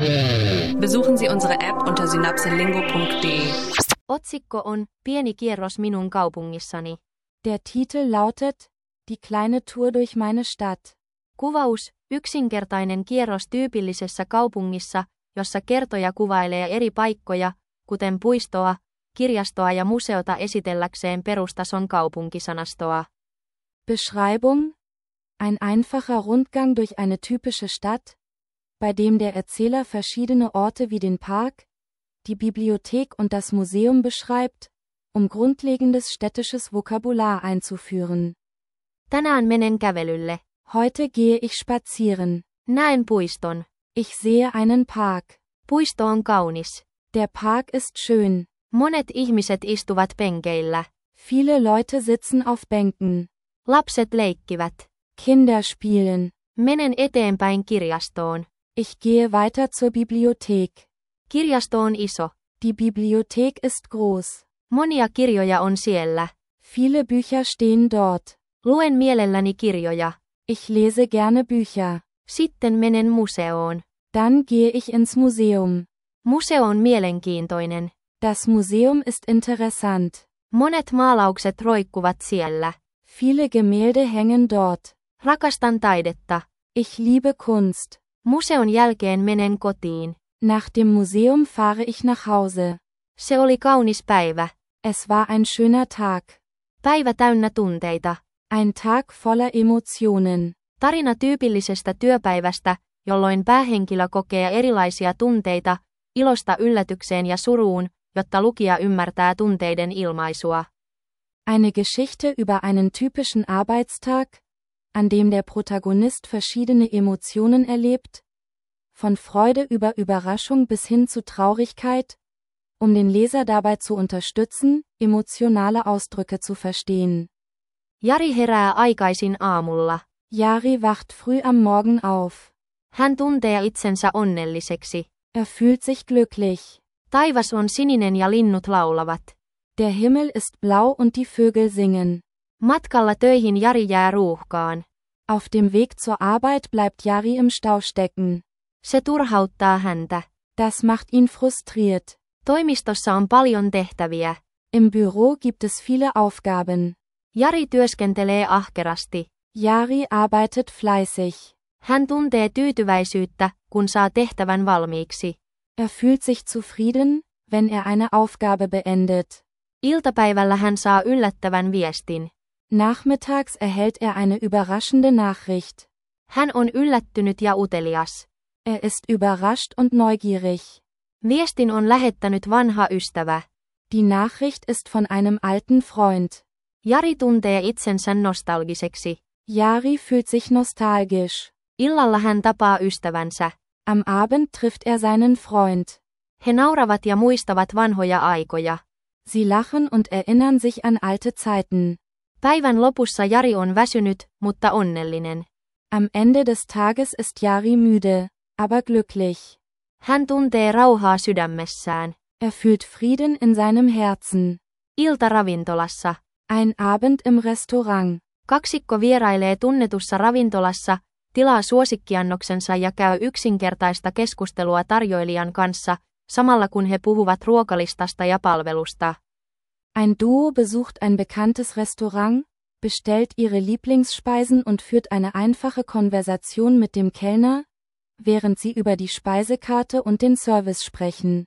Besuchen Sie unsere App unter synapselingo.de. Otsikko on Pieni kierros minun kaupungissani. Der Titel lautet Die kleine Tour durch meine Stadt. Kuvaus, yksinkertainen kierros tyypillisessä kaupungissa, jossa kertoja kuvailee eri paikkoja, kuten puistoa, kirjastoa ja museota esitelläkseen perustason kaupunkisanastoa. Beschreibung: Ein einfacher Rundgang durch eine typische Stadt, bei dem der Erzähler verschiedene Orte wie den Park, die Bibliothek und das Museum beschreibt, grundlegendes städtisches Vokabular einzuführen. Tänään menen kävelylle. Heute gehe ich spazieren. Näen puiston. Ich sehe einen Park. Puisto on kaunis. Der Park ist schön. Monet ihmiset istuvat penkeillä. Viele Leute sitzen auf Bänken. Lapset leikkivät. Kinder spielen. Menen eteenpäin kirjastoon. Ich gehe weiter zur Bibliothek. Kirjasto on iso. Die Bibliothek ist groß. Monia kirjoja on siellä. Viele Bücher stehen dort. Luen mielelläni kirjoja. Ich lese gerne Bücher. Sitten menen museoon. Dann gehe ich ins Museum. Museo on mielenkiintoinen. Das Museum ist interessant. Monet maalaukset roikkuvat siellä. Viele Gemälde hängen dort. Rakastan taidetta. Ich liebe Kunst. Museon jälkeen menen kotiin. Nach dem Museum fahre ich nach Hause. Se oli kaunis päivä. Es war ein schöner Tag. Päivä täynnä tunteita. Ein Tag voller Emotionen. Tarina tyypillisestä työpäivästä, jolloin päähenkilö kokee erilaisia tunteita, ilosta yllätykseen ja suruun, jotta lukija ymmärtää tunteiden ilmaisua. Eine Geschichte über einen typischen Arbeitstag, an dem der Protagonist verschiedene Emotionen erlebt, von Freude über Überraschung bis hin zu Traurigkeit, den Leser dabei zu unterstützen, emotionale Ausdrücke zu verstehen. Jari herää aikaisin aamulla. Jari wacht früh am Morgen auf. Hän tuntee itsensä onnelliseksi. Fühlt sich glücklich. Taivas on sininen ja linnut laulavat. Der Himmel ist blau und die Vögel singen. Matkalla töihin Jari jää ruuhkaan. Auf dem Weg zur Arbeit bleibt Jari im Stau stecken. Se turhauttaa häntä. Das macht ihn frustriert. Toimistossa on paljon tehtäviä. Im Büro gibt es viele Aufgaben. Jari työskentelee ahkerasti. Jari arbeitet fleißig. Hän tuntee tyytyväisyyttä, kun saa tehtävän valmiiksi. Fühlt sich zufrieden, wenn eine Aufgabe beendet. Iltapäivällä hän saa yllättävän viestin. Nachmittags erhält eine überraschende Nachricht. Hän on yllättynyt ja utelias. Ist überrascht und neugierig. Viestin on lähettänyt vanha ystävä. Die Nachricht ist von einem alten Freund. Jari tuntee itsensä nostalgiseksi. Jari fühlt sich nostalgisch. Illalla hän tapaa ystävänsä. Am Abend trifft seinen Freund. He nauravat ja muistavat vanhoja aikoja. Sie lachen und erinnern sich an alte Zeiten. Päivän lopussa Jari on väsynyt, mutta onnellinen. Am Ende des Tages ist Jari müde, aber glücklich. Hän tuntee rauhaa sydämessään. Fühlt Frieden in seinem Herzen. Ilta ravintolassa. Ein Abend im Restaurant. Kaksikko vierailee tunnetussa ravintolassa, tilaa suosikkiannoksensa ja käy yksinkertaista keskustelua tarjoilijan kanssa, samalla kun he puhuvat ruokalistasta ja palvelusta. Ein Duo besucht ein bekanntes Restaurant, bestellt ihre Lieblingsspeisen und führt eine einfache Konversation mit dem Kellner, während sie über die Speisekarte und den Service sprechen.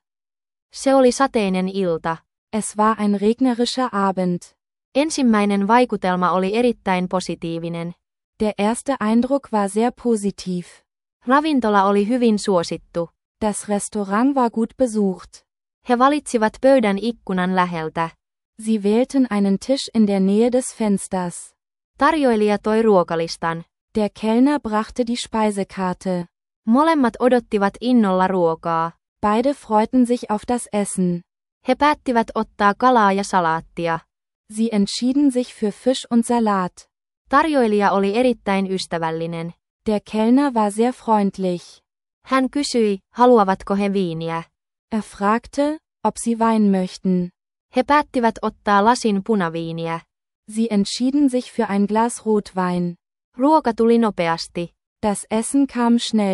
Se oli sateinen ilta. Es war ein regnerischer Abend. Ensimmäinen vaikutelma oli erittäin positiivinen. Der erste Eindruck war sehr positiv. Ravintola oli hyvin suosittu. Das Restaurant war gut besucht. He valitsivat pöydän ikkunan läheltä. Sie wählten einen Tisch in der Nähe des Fensters. Tarjoilija toi ruokalistan. Der Kellner brachte die Speisekarte. Molemmat odottivat innolla ruokaa. Beide freuten sich auf das Essen. He päättivät ottaa kalaa ja salaattia. Sie entschieden sich für Fisch und Salat. Tarjoilija oli erittäin ystävällinen. Der Kellner war sehr freundlich. Hän kysyi, haluavatko he viiniä. Fragte, ob sie Wein möchten. He päättivät ottaa lasin punaviiniä. Sie entschieden sich für ein Glas Rotwein. Ruoka tuli nopeasti. Das Essen kam schnell.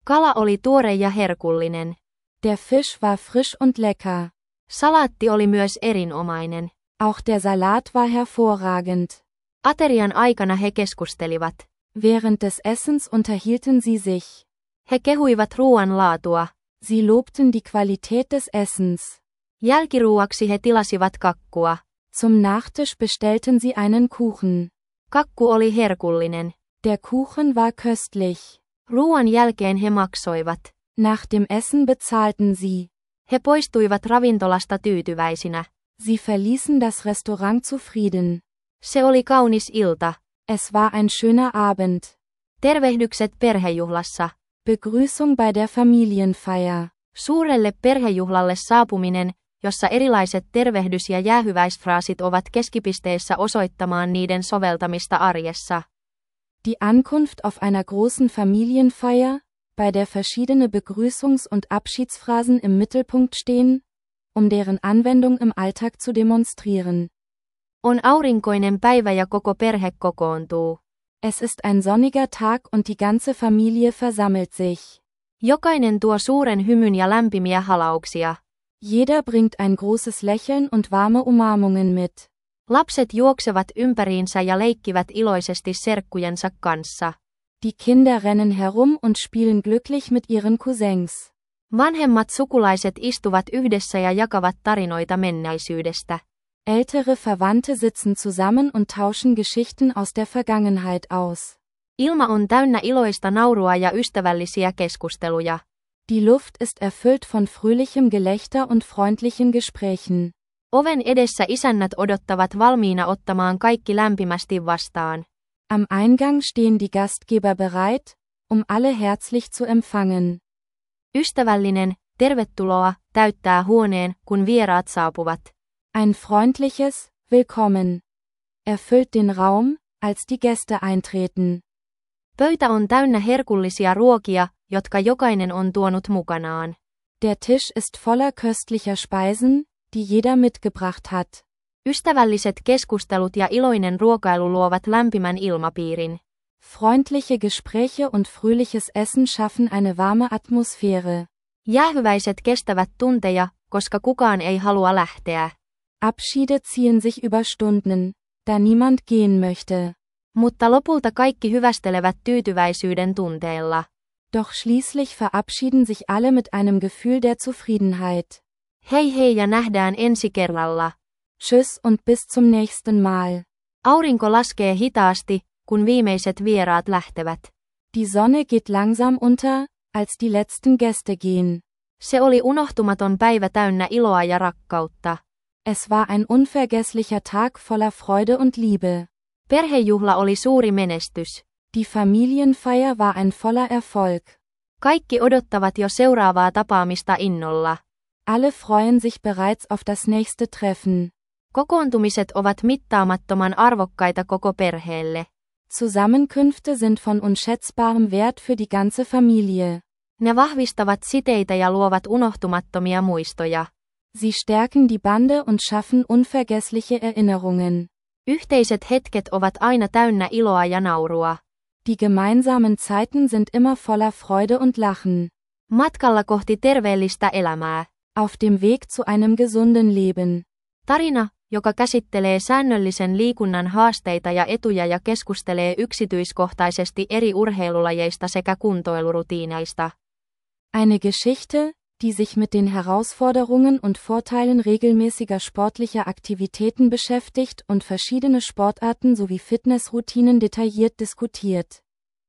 Kala oli tuore ja herkullinen. Der Fisch war frisch und lecker. Salaatti oli myös erinomainen. Auch der Salat war hervorragend. Aterian aikana he keskustelivat. Während des Essens unterhielten sie sich. He kehuivat ruoan laatua. Sie lobten die Qualität des Essens. Jälkiruuaksi he tilasivat kakkua. Zum Nachtisch bestellten sie einen Kuchen. Kakku oli herkullinen. Der Kuchen war köstlich. Ruoan jälkeen he maksoivat. Nach dem Essen bezahlten sie. He poistuivat ravintolasta tyytyväisinä. Sie verließen das Restaurant zufrieden. Se oli kaunis ilta. Es war ein schöner Abend. Tervehdykset perhejuhlassa. Begrüßung bei der Familienfeier. Suurelle perhejuhlalle saapuminen, jossa erilaiset tervehdys- ja jäähyväisfraasit ovat keskipisteessä osoittamaan niiden soveltamista arjessa. Die Ankunft auf einer großen Familienfeier, bei der verschiedene Begrüßungs- und Abschiedsphrasen im Mittelpunkt stehen, deren Anwendung im Alltag zu demonstrieren. On aurinkoinen päivä ja koko perhe kokoontuu. Es ist ein sonniger Tag und die ganze Familie versammelt sich. Jokainen tuo suuren hymyn ja lämpimiä halauksia. Jeder bringt ein großes Lächeln und warme Umarmungen mit. Lapset juoksevat ympäriinsä ja leikkivät iloisesti serkkujensa kanssa. Die Kinder rennen herum und spielen glücklich mit ihren Cousins. Vanhemmat sukulaiset istuvat yhdessä ja jakavat tarinoita menneisyydestä. Ältere Verwandte sitzen zusammen und tauschen Geschichten aus der Vergangenheit aus. Ilma on täynnä iloista naurua ja ystävällisiä keskusteluja. Die Luft ist erfüllt von fröhlichem Gelächter und freundlichen Gesprächen. Oven edessä isännät odottavat valmiina ottamaan kaikki lämpimästi vastaan. Am Eingang stehen die Gastgeber bereit, alle herzlich zu empfangen. Ystävällinen, tervetuloa, täyttää huoneen, kun vieraat saapuvat. Ein freundliches Willkommen erfüllt den Raum, als die Gäste eintreten. Pöytä on täynnä herkullisia ruokia, jotka jokainen on tuonut mukanaan. Der Tisch ist voller köstlicher Speisen, die jeder mitgebracht hat. Ystävälliset keskustelut ja iloinen ruokailu luovat lämpimän ilmapiirin. Freundliche Gespräche und fröhliches Essen schaffen eine warme Atmosphäre. Jäähyväiset kestävät tunteja, koska kukaan ei halua lähteä. Abschiede ziehen sich über Stunden, da niemand gehen möchte. Mutta lopulta kaikki hyvästelevät tyytyväisyyden tunteella. Doch schließlich verabschieden sich alle mit einem Gefühl der Zufriedenheit. Hei hei ja nähdään ensi kerralla. Tschüss und bis zum nächsten Mal. Aurinko laskee hitaasti, kun viimeiset vieraat lähtevät. Die Sonne geht langsam unter, als die letzten Gäste gehen. Se oli unohtumaton päivä täynnä iloa ja rakkautta. Es war ein unvergesslicher Tag voller Freude und Liebe. Perhejuhla oli suuri menestys. Die Familienfeier war ein voller Erfolg. Kaikki odottavat jo seuraavaa tapaamista innolla. Alle freuen sich bereits auf das nächste Treffen. Kokoontumiset ovat mittaamattoman arvokkaita koko perheelle. Zusammenkünfte sind von unschätzbarem Wert für die ganze Familie. Ne vahvistavat siteitä ja luovat unohtumattomia muistoja. Sie stärken die Bande und schaffen unvergessliche Erinnerungen. Yhteiset hetket ovat aina täynnä iloa ja naurua. Die gemeinsamen Zeiten sind immer voller Freude und Lachen. Matkalla kohti terveellistä elämää. Auf dem Weg zu einem gesunden Leben. Tarina, joka käsittelee säännöllisen liikunnan haasteita ja etuja ja keskustelee yksityiskohtaisesti eri urheilulajeista sekä kuntoilurutiineista. Eine Geschichte, die sich mit den Herausforderungen und Vorteilen regelmäßiger sportlicher Aktivitäten beschäftigt und verschiedene Sportarten sowie Fitnessroutinen detailliert diskutiert.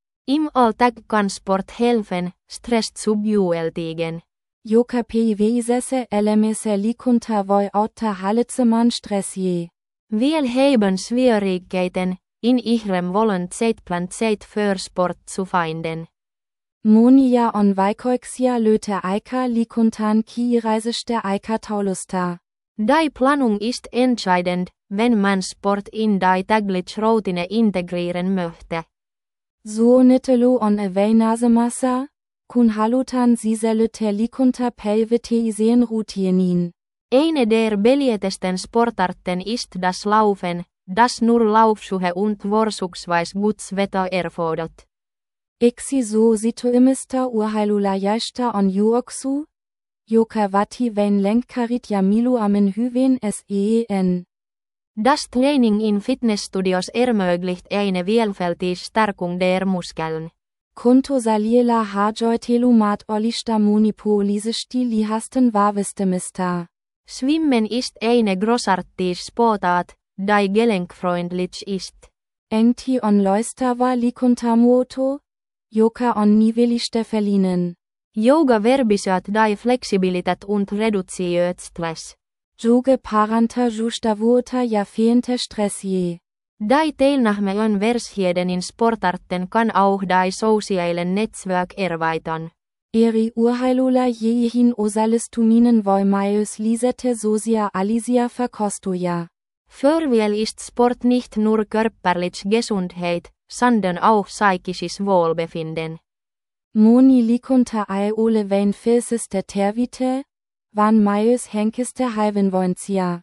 Im alltag kan sport helfen, stress subjueltigen. Joka päiväisessä elämässä liikunta voi auttaa hallitsemaan stressiä. Viel heiben svårigheiten, in ihrem Wollen Zeitplan för sport zu finden. Monia on vaikeuksia löytää aikaa liikuntaan kiireisistä aikataulusta. Die Planung ist entscheidend, wenn man Sport in die tägliche Routine integrieren möchte. Suunnittelu on avainasemassa, kun halutaan sisällyttää liikunta päivittäiseen rutiiniin. Eine der beliebtesten Sportarten ist das Laufen, das nur Laufschuhe und Vorzugsweise gutes Wetter erfordert. Iksi suosituimmista urheilulajista on juoksu, joka vaatii vain lenkkarit ja mieluummin hyvin SEN. Das Training in Fitnessstudios ermöglicht eine vielfältige Stärkung der Muskeln. Kuntosalilla harjoittelu mahdollista monipuolisesti lihasten vahvistamista. Schwimmen ist eine großartige Sportart, die gelenkfreundlich ist. Engti on loistava liikuntamuoto, joka on nivellistä verliehen. Yoga verbisöt die Flexibilität und reduziert Stress. Jogge parantaa joustavuutta ja fehlende stressiä. Die Teilnahme an verschiedenen Sportarten kann auch die sozialen Netzwerk erweitern. Eri urheilulajeihin osallistuminen voi myös lisätä sosiaalisia verkostoja. Förviel ist Sport nicht nur körperlich Gesundheit, sondern auch psychisches Wohlbefinden. Moni liikunta ei ole vain fyysistä terveyttä, vaan myös henkistä hyvinvointia.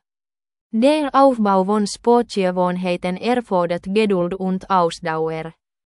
Der Aufbau von Sportgewohnheiten erfordert Geduld und Ausdauer.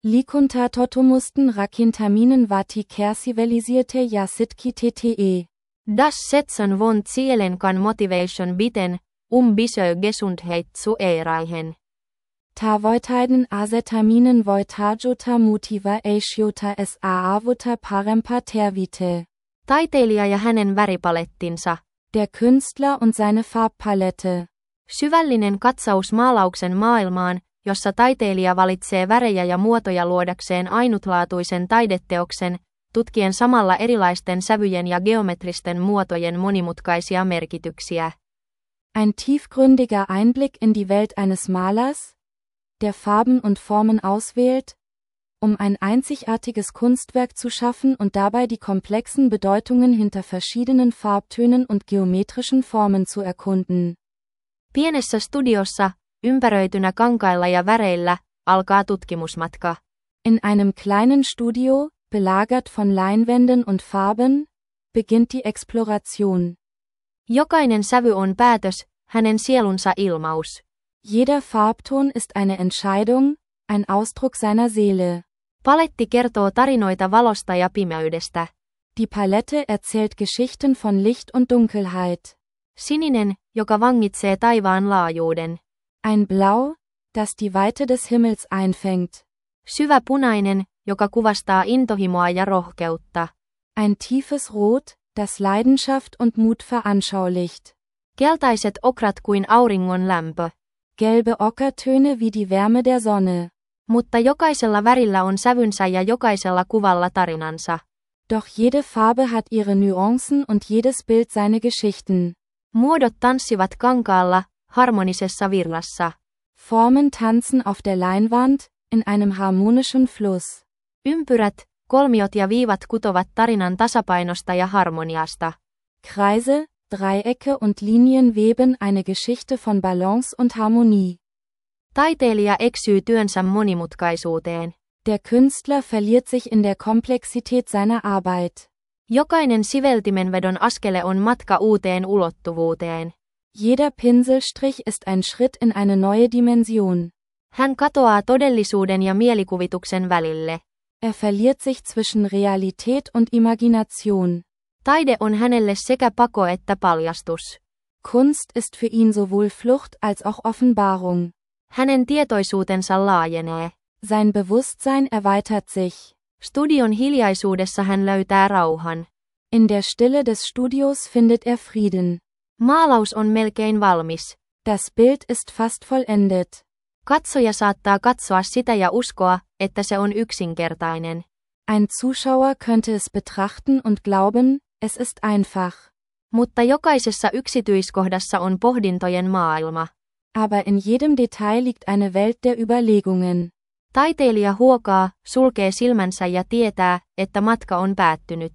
Liikuntatottumusten rakentaminen vaatii kärsivällisyyttä ja sitkeyttä. Das Setzen von Zielen kann Motivation bieten, bisö Gesundheit zu erreichen. Tavoitteiden asettaminen voi tarjota motivaatiota saavuttaa parempaa terveyttä. Taiteilija ja hänen väripalettinsa. Der Künstler und seine Farbpalette. Syvällinen katsaus maalauksen maailmaan, jossa taiteilija valitsee värejä ja muotoja luodakseen ainutlaatuisen taideteoksen, tutkien samalla erilaisten sävyjen ja geometristen muotojen monimutkaisia merkityksiä. Ein tiefgründiger Einblick in die Welt eines Malers, der Farben und Formen auswählt, ein einzigartiges Kunstwerk zu schaffen und dabei die komplexen Bedeutungen hinter verschiedenen Farbtönen und geometrischen Formen zu erkunden. Pienessä studiossa, ympäröitynä kankailla ja väreillä, alkaa tutkimusmatka. In einem kleinen Studio, belagert von Leinwänden und Farben, beginnt die Exploration. Jokainen sävy on päätös, hänen sielunsa ilmaus. Jeder Farbton ist eine Entscheidung, ein Ausdruck seiner Seele. Paletti kertoo tarinoita valosta ja pimeydestä. Die Palette erzählt Geschichten von Licht und Dunkelheit. Sininen, joka vangitsee taivaan laajuuden. Ein Blau, das die Weite des Himmels einfängt. Syvä punainen, joka kuvastaa intohimoa ja rohkeutta. Ein tiefes Rot, das Leidenschaft und Mut veranschaulicht. Keltaiset okrat kuin auringon lämpö. Gelbe Ockertöne wie die Wärme der Sonne. Mutta jokaisella värillä on sävynsä ja jokaisella kuvalla tarinansa. Doch jede Farbe hat ihre Nuancen und jedes Bild seine Geschichten. Muodot tanssivat kankaalla, harmonisessa virrassa. Formen tanzen auf der Leinwand, in einem harmonischen Fluss. Ympyrät, kolmiot ja viivat kutovat tarinan tasapainosta ja harmoniasta. Kreise, Dreiecke und Linien weben eine Geschichte von Balance und Harmonie. Taiteilija eksyy työnsä monimutkaisuuteen. Der Künstler verliert sich in der Komplexität seiner Arbeit. Jokainen siveltimenvedon askele on matka uuteen ulottuvuuteen. Jeder Pinselstrich ist ein Schritt in eine neue Dimension. Hän katoaa todellisuuden ja mielikuvituksen välille. Er verliert sich zwischen Realität und Imagination. Taide on hänelle sekä pako että paljastus. Kunst ist für ihn sowohl Flucht als auch Offenbarung. Hänen tietoisuutensa laajenee. Sein Bewusstsein erweitert sich. Studion hiljaisuudessa hän löytää rauhan. In der Stille des Studios findet er Frieden. Maalaus on melkein valmis. Das Bild ist fast vollendet. Katsoja saattaa katsoa sitä ja uskoa, että se on yksinkertainen. Ein Zuschauer könnte es betrachten und glauben, es ist einfach. Mutta jokaisessa yksityiskohdassa on pohdintojen maailma. Aber in jedem Detail liegt eine Welt der Überlegungen. Taiteilija huokaa, sulkee silmänsä ja tietää, että matka on päättynyt.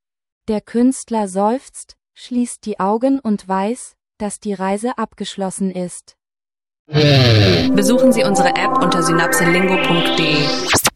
Der Künstler seufzt, schließt die Augen und weiß, dass die Reise abgeschlossen ist. Besuchen Sie unsere App unter synapselingo.de.